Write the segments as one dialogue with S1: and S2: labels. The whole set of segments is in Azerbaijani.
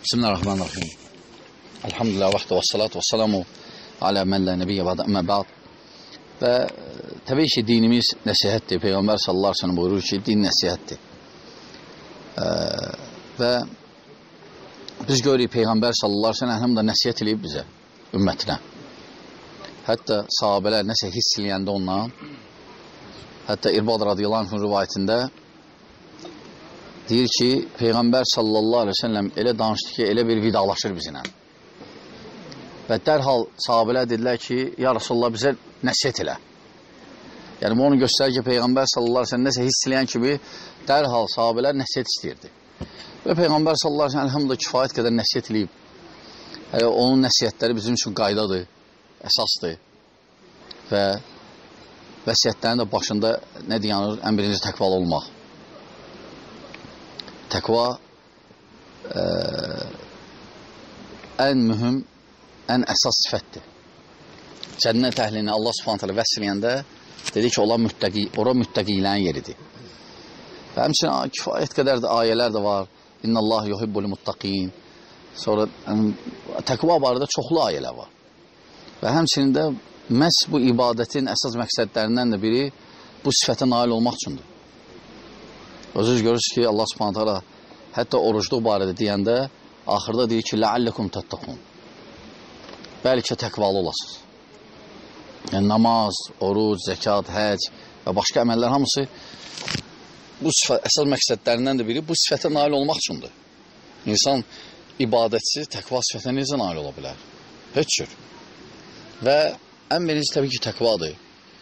S1: Bismillahirrahmanirrahim. Elhamdülillah və salatu və salamu alə mən lə nəbiyyə bədə əmmə bəd. Və təbii ki, dinimiz nəsihətdir. Peyğəmbər sallallahu aleyhi ve sellem buyurur ki, din nəsihətdir. Və biz görürük Peyğəmbər sallallahu aleyhi ve sellem həm də nəsihət eləyib bizə, ümmətinə. Hətta sahabələr nəsə hiss eləyəndə ondan, hətta İrbad radiyallahu anh'ın rivayətində deyir ki, Peyğəmbər sallallahu aleyhi ve sellem elə danışdı ki, elə bir vidalaşır bizimlə. Və dərhal sahabələr dedilər ki, ya Rasulullah bizə nəsihət elə. Yəni, bu onu göstərir ki, Peyğəmbər sallallahu aleyhi ve sellem nəsə hiss eləyən kimi dərhal sahabələr nəsihət istəyirdi. Və Peyğəmbər sallallahu aleyhi ve sellem elhamdülillah kifayət qədər nəsihət eləyib. Onun nəsihətləri bizim üçün qaydadır, əsasdır. Və vəsiyyətlərin də başında nə deyanır? Ən birinci təqvalı olmaq. Təqva ən mühüm, ən əsas sifətdir. Cənnət əhlini Allah subhanət hələ vəsf eləyəndə dedi ki, ora müttəqilərin yeridir. Və həmçinin kifayət qədər də ayələr də var. İnnəllah yuhibbul muttaqin. Sonra təqva barədə çoxlu ayələr var. Və həmçinin də məhz bu ibadətin əsas məqsədlərindən də biri bu sifətə nail olmaq üçündür. Özünüz görürsünüz ki, Allah subhanət hələ hətta orucluq barədə deyəndə axırda deyir ki, ləalləkum təttəqun. Bəlkə təqvalı olasınız. Yəni, namaz, oruc, zəkat, həc və başqa əməllər hamısı bu əsas məqsədlərindən də biri bu sifətə nail olmaq üçündür. İnsan ibadətçi təqva sifətə necə nail ola bilər? Heç cür. Və ən birinci təbii ki, təqvadır.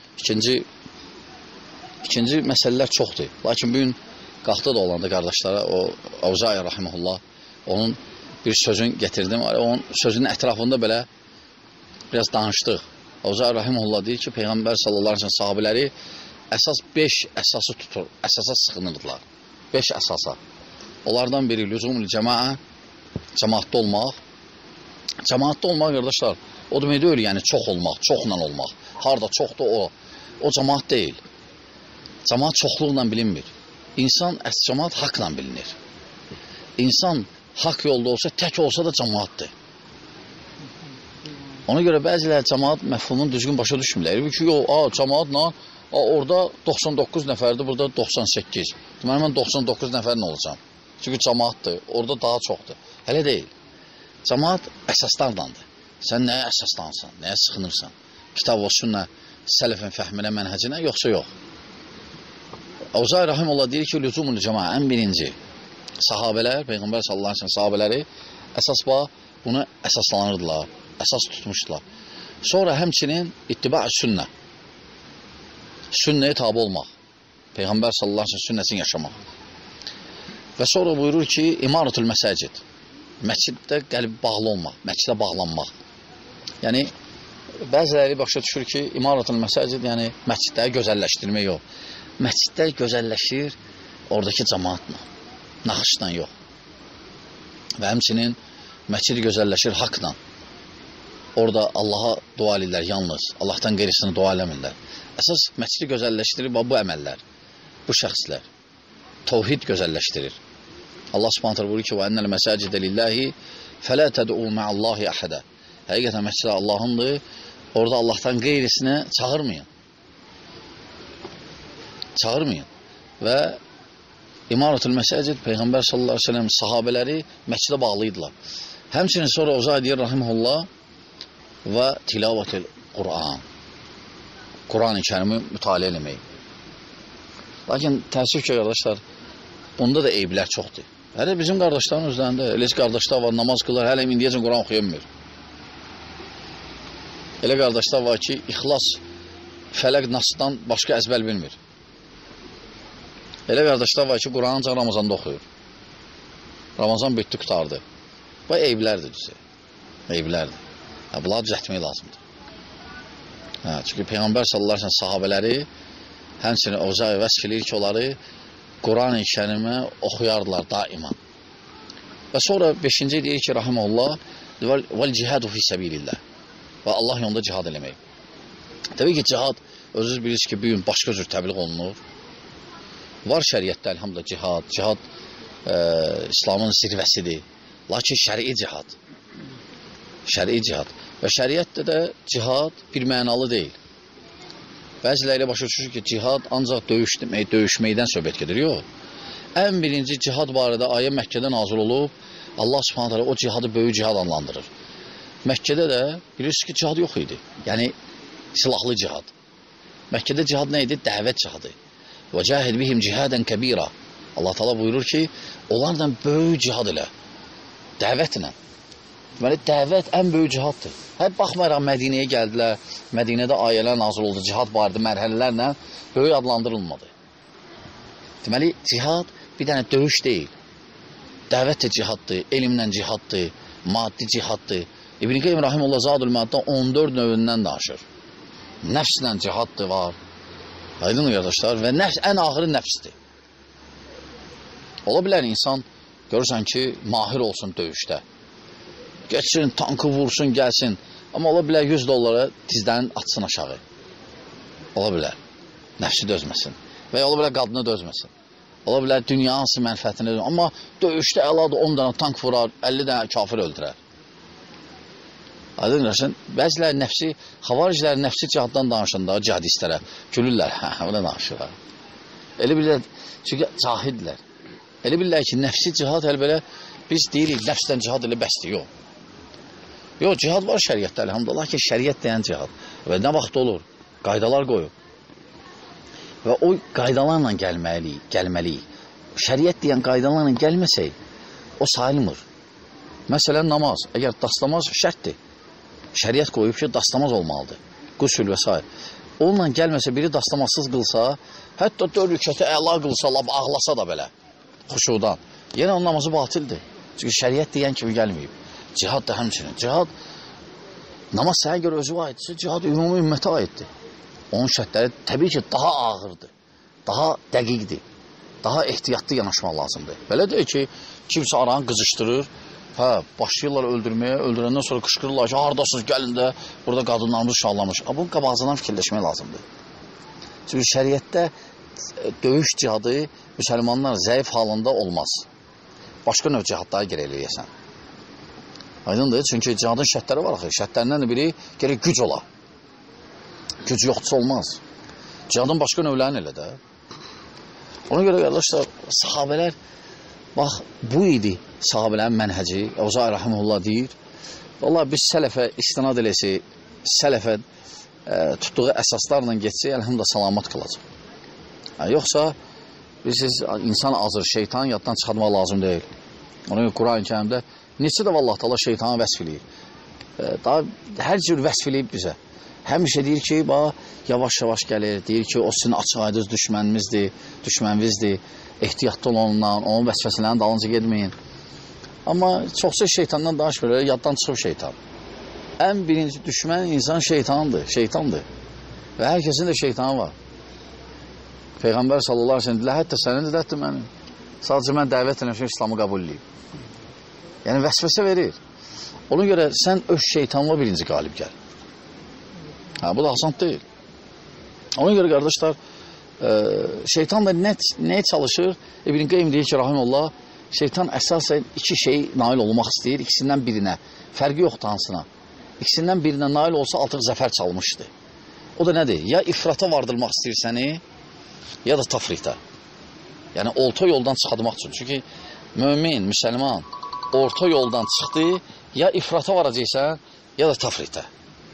S1: İkinci məsələlər çoxdur. Lakin bugün qalxda da olanda qardaşlara, o Avzai rahiməhullah, onun bir sözünü getirdim. Onun sözünün ətrafında belə biraz danışdıq. Avzai rahiməhullah deyir ki, Peyğəmbər sallallahu aleyhi ve sellem sahabiləri əsas 5 əsası tutur, əsasa sıxınırdılar. 5 əsasa. Onlardan biri lüzumul cəmaə, cəmaatda olmaq. Cəmaatda olmaq, qardaşlar, o demək deyil, yəni çox olmaq, çoxla olmaq. Harada çoxdur o. O cəmaat deyil. Cəmaat çoxluqla bilinmir. İnsan cəmaat haqla bilinir. İnsan haqq yolda olsa, tək olsa da cəmaatdır. Ona görə bəzilər cəmaat məfhumunu düzgün başa düşmürlər. Ki, cəmaatla orada 99 nəfərdir, burada 98. Deməli, mən 99 nəfərin olacam. Çünki cəmaatdır, orada daha çoxdur. Hələ deyil. Cəmaat əsaslardandır. Sən nəyə əsaslansan, nəyə sıxınırsan? Kitab olsun nə, sələfin fəhminə, mənhəcinə, yoxsa yox. Avzai rahimullah deyir ki, lüzumul cəmaə, ən birinci sahabələr, Peyğəmbər sallallahu aleyhi ve sellem sahabələri əsas bunu əsaslanırdılar, əsas tutmuşdular. Sonra həmçinin ittiba sünnə, sünnəyə tabi olmaq, Peyğəmbər sallallahu aleyhi ve sellem sünnəsini yaşamaq. Və sonra buyurur ki, imaratul məsəcid, məsciddə qəlb bağlı olmaq, məscidə bağlanmaq. Yəni, bəziləri başa düşür ki, imaratul məsəcid, yəni məscidləri gözəlləşdirmək yox. Məscidlər gözəlləşir oradakı cəmaatla, naxışla yox. Və həmçinin məscid gözəlləşir haqla. Orada Allaha dua edirlər yalnız, Allahdan qeyrisini dua eləmirlər. Əsas məscidi gözəlləşdirir bu əməllər, bu şəxslər. Təvhid gözəlləşdirir. Allah subhanətə buyurur ki, وَاَنَّ الْمَسَاجِدَ لِلَّهِ فَلَا تَدْعُوا مَعَ اللّٰهِ أَحَدًا. Həqiqətən məscid Allahındır, orada Allahdan qeyrisini çağırmayın. Çağırmayın. Və İmaratul Məsəcid, Peyğəmbər sallallahu aleyhi ve sellem sahabələri məscidə bağlıydılar. Həmçinin sonra Avzai deyir, rahiməhullah, və tilavətül Qur'an. Quran-ı kərimi mütaliə eləmək. Lakin təəssüf ki, qardaşlar, bunda da eyblər çoxdur. Hələ bizim qardaşların özlərində, elə qardaşlar var, namaz qılar, hələ indiyəcən Quran oxuyamıyor. Elə qardaşlar var ki, İxlas, Fələq, Nasdan başqa əzbəl bilmir. Elə qardaşlar var ki, Quranı ancaq Ramazanda oxuyur. Ramazan bitdi, qutardı. Bu eyblərdir düzə. Eyblərdir. Bunları düzəltmək lazımdır. Çünki Peyğəmbər sallallahu aleyhi ve sellem sahabələri həmçinin Avzai vəsf eləyir ki, onları Quran-ı kərimi oxuyardılar daima. Və sonra 5-ci deyir ki, rahiməhullah, vəl cihadu fi səbilillah. Və Allah yolunda cihad eləmək. Təbii ki, cihad, özünüz bilirsiniz ki, bugün başqa cür təbliğ olunur. Var şəriətdə, elhamdülillah, cihad. Cihad İslamın zirvəsidir. Lakin şəri cihad. Şəri cihad. Və şəriətdə də cihad bir mənalı deyil. Bəziləri başa düşür ki, cihad ancaq döyüşməkdən söhbət gedir. Yox. Ən birinci cihad barədə ayə Məkkədə nazil olub, Allah Subhanahu taala o cihadı böyük cihad adlandırır. Məkkədə də bilirsiniz ki, cihad yox idi. Yəni silahlı cihad. Məkkədə cihad nə idi? Dəvət cihadı. Və cahid bihim cihadan kabira. Allah Taala buyurur ki, onlarla böyük cihad elə. Dəvətlə. Deməli, dəvət ən böyük cihaddır. Hətta baxmayaraq Mədinəyə gəldilər. Mədinədə ayələr nazil oldu. Cihad barədə mərhələlərlə böyük adlandırılmadı. Deməli, cihad bir dənə döyüş deyil. Dəvət də cihaddır, elmlə cihaddır, maddi cihaddır. İbn Qayyim Rahimullah Zadul Məaddə 14 növündən danışır. Nəfslə cihaddır var. Aydın qardaşlar, və nəfs ən ağırı nəfsdir. Ola bilər insan görürsən ki, mahir olsun döyüşdə. Geçsin, tankı vursun, gəlsin. Amma ola bilər $100 dizdən atsın aşağı. Ola bilər. Nəfsi dözməsin. Və ola bilər qadını dözməsin. Ola bilər dünya hansı mənfəətini dözməsin. Amma döyüşdə əladır 10 dənə tank vurar, 50 dənə kafir öldürər. Aydın qardaşlar, bəziləri nəfsi, xavariclər nəfsi cihaddan danışanda cihadistlərə gülürlər. Hə, o da danışırlar. Elə bilirlər, çünki cahidlər. Elə bilirlər ki, nəfsi cihad hələ belə biz deyirik, nəfsdən cihad elə bəsdir, yox. Yox, cihad var şəriətdə, elhamdülillah ki, şəriət deyən cihad. Və nə vaxt olur? Qaydalar qoyub. Və o qaydalarla gəlməliyik. Şəriət deyən qaydalarla gəlməsək, o sayılmır. Məsələn, namaz. Əgər dastamaz şərtdir. Şəriət qoyub ki, dastamaz olmalıdır. Qüsül və s. Onunla gəlməsə, biri dastamazsız qılsa, hətta 4 rükəti əla qılsa, lab ağlasa da belə, xuşudan. Yenə onun namazı batildir. Çünki şəriət deyən kimi gəlməyib. Cihad da həmçinin. Cihad, namaz sənə görə özü aiddirsə, cihad ümumi ümmətə aiddir. Onun şərtləri təbii ki, daha ağırdır, daha dəqiqdir, daha ehtiyatlı yanaşmaq lazımdır. Belə deyil ki, kimsə aranı qızışdırır, başlayırlar öldürməyə, öldürəndən sonra qışqırırlar ki, haradasınız, gəlin də, burada qadınlarımız şahlamış. Bunun qabağından fikirləşmək lazımdır. Çünki şəriətdə döyüş cihadı müsəlmanlar zəif halında olmaz. Başqa növ cihadları gərək eləyəsən. Aydındır, çünki cihadın şərtləri var axı. Şərtlərindən biri gərək güc ola. Güc yoxdursa olmaz. Cihadın başqa növlərini elə də. Ona görə qardaşlar, sahabələr, bax, bu idi sahabələrin mənhəci. Əvzai Rahimullah deyir. Vallahi biz sələfə istinad eləsi, sələfə tutduğu əsaslarla geçsə, əlhamdülillah salamat qılacaq. Yoxsa, insan azır, şeytan yaddan çıxartmaq lazım deyil. Ona görə Quran-ı Kərimdə neçə də Allah Taala şeytanı vəsf eləyir. Hər cür vəsf eləyib bizə. Həmişə deyir ki, yavaş-yavaş gəlir, deyir ki, o sizin açıq-aydız düşmənvizdir, ehtiyatlı olun ondan, onun vəsfəsilərin dalınca gedməyin. Amma çoxsa şeytandan danışmır, yaddan çıxıb şeytan. Ən birinci düşmən insan şeytandır. Və hər kəsin də şeytanı var. Peyğəmbər sallallahu aleyhi ve sellem, hətta sənin də dətdir mənim. Sadəcə mən dəvət eləmişəm, İslamı qəbul edeyim. Yəni, vəsvəsə verir. Ona görə sən öz şeytanla birinci qalib gəl. Bu da asan deyil. Ona görə qardaşlar, şeytan da nəyə çalışır? İbn Qayyim deyir ki, rahimullah, şeytan əsasən iki şey nail olmaq istəyir, ikisindən birinə. Fərqi yoxdur hansına. İkisindən birinə nail olsa artıq zəfər çalmışdır. O da nədir? Ya ifrata vardırmaq istəyir səni, ya da tafrita. Yəni, orta yoldan çıxadmaq üçün. Çünki mümin, müsəlman orta yoldan çıxdı, ya ifrata varacaqsan, ya da tafrita.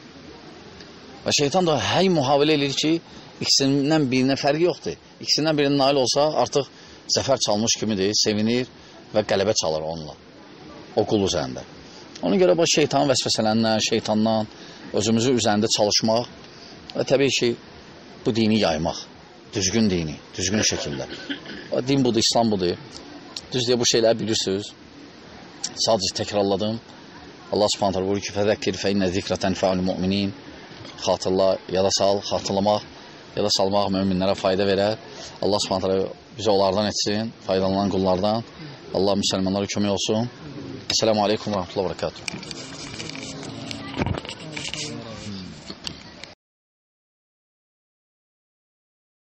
S1: Və şeytan da həy mühavilə edir ki, ikisindən birinə fərqi yoxdur. İkisindən birinə nail olsa, artıq zəfər çalmış kimidir, sevinir və qələbə çalır onunla. O qul üzərində. Ona görə bu şeytanın vəsvəsələrindən, şeytandan özümüzü üzərində çalışmaq və təbii ki, bu dini yaymaq. Düzgün dini, düzgün şəkildə. Din budur, İslam budur. Düz deyə bu şeyləri bilirsiniz. Sadəcə təkrarladım. Allah subhanət hələ buyurur ki, fəzəkkir fə innə zikrətən fəal müminin. Xatırla, yada sal, xatırlamaq, yada salmaq müminlərə fayda verər. Allah subhanət hələ bizə onlardan etsin, faydalanan qullardan. Allah müsəlmanlara kömək olsun. Esselamu aleykum və rəhmətullah və bərəkatuhu.